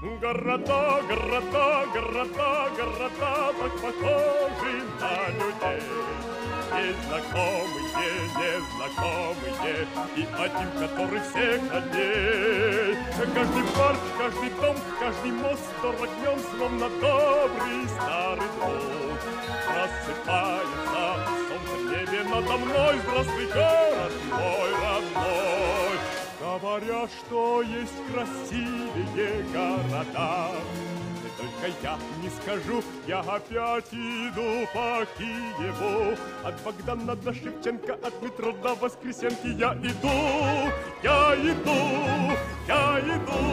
Города, города, города, города, так похожи на людей. Есть знакомые, незнакомые, и один, который всех родней. Каждый парк, каждый дом, каждый мост дорог днем, словно добрый старый друг. Просыпается солнце в небе надо мной, здравствуй, город мой родной. Говорят, что есть красивее города. Только я не скажу, я опять иду по Киеву. От Богдана до Шевченко, от метро до Воскресенки я иду, я иду, я иду.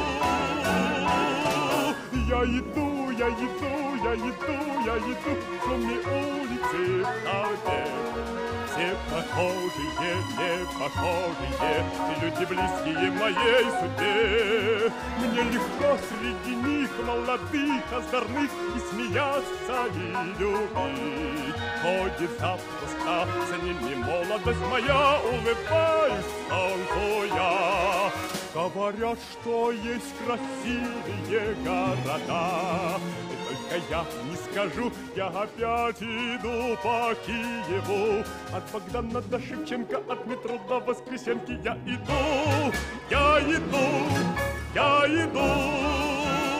Я иду, я иду, я иду, я иду, шумные улицы в толпе. Все похожие, не похожие, люди близкие моей судьбе. Мне легко среди них молодых, озорных, и смеяться, и любить. Ходит запуска, за ними молодость моя, улыбаюсь солнцу я. Говорят, что есть красивее города. Только я не скажу, я опять иду по Киеву. От Богдана до Шевченко, от метро до Воскресенки я иду, я иду, я иду.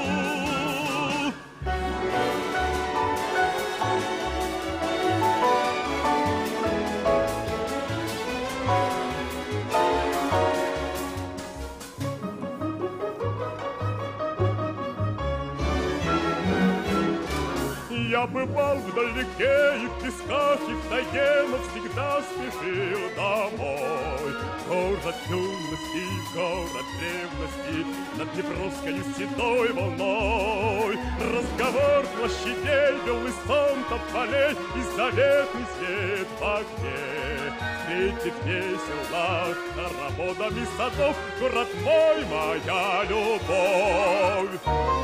Я бывал вдалеке и в песках, и в тайге, но всегда спешил домой. Город юности, город древности, над Днепровскою седой волной. Разговор площадей, белый сон тополей и заветный свет в окне. Встретит весело хороводами садов город мой, моя любовь.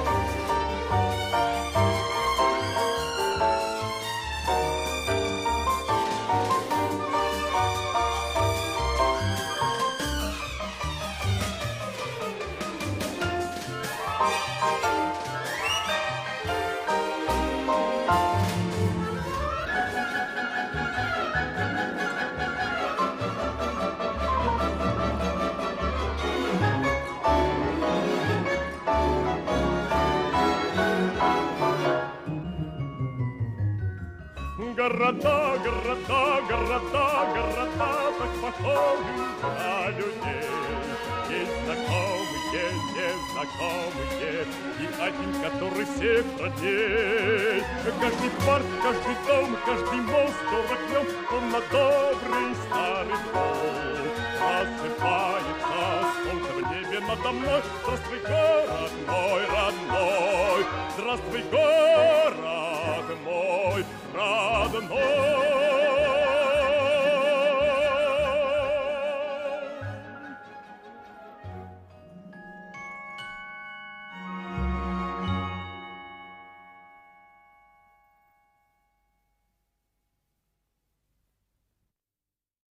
Города, города, города, города, так похожи на людей. Есть знакомые, незнакомые, и один, который всех родней. Каждый парк, каждый дом, каждый мост дорог днем, он на добрый старый дом. Просыпается солнце в небе надо мной. Здравствуй, город мой родной, здравствуй, город мой родной.